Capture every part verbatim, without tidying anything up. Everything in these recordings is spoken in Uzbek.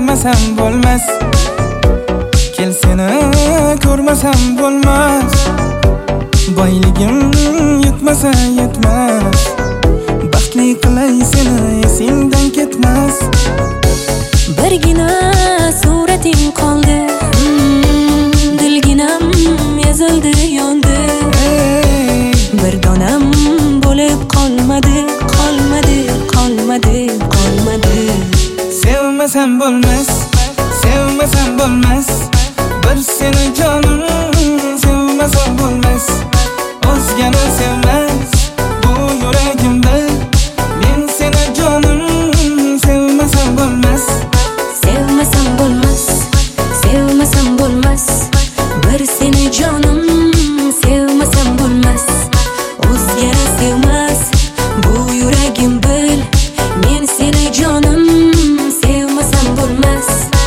sevmasam bo'lmas. Kel seni ko'rmasam bo'lmas. Boyligim yetmasa yetmas. Baxtli qilay seni esingdan ketmas. Birgina surating qoldi, dilginam ezildi yondi. Bir donam bo'lib qolmadi, qolmadi, qolmadi, qolmadi. Sevmasam bo'lmas, sevmasam bo'lmas. Bir seni jonim sevmasam bo'lmas. O'zgani sevmas bu yuragim bil. Men seni jonim sevmasam bo'lmas. Sevmasam bo'lmas, sevmasam bo'lmas. Bir seni jonim sevmasam bo'lmas. O'zgani sevmas bu yuragim bil. Men seni jonim sevmasam bo'lmas.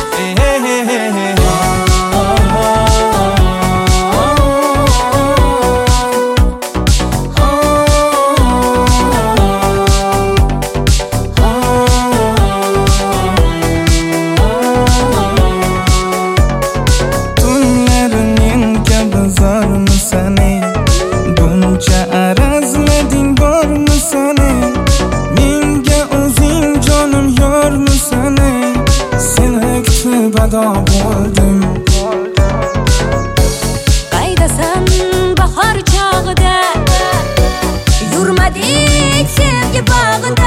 Buncha arazlading bormi seni? Menga o'zing jonim yormi seni? Seni kutib ado bo'ldim. Qaydasan bahor chog'ida, yurmadik sevgi bog'ida.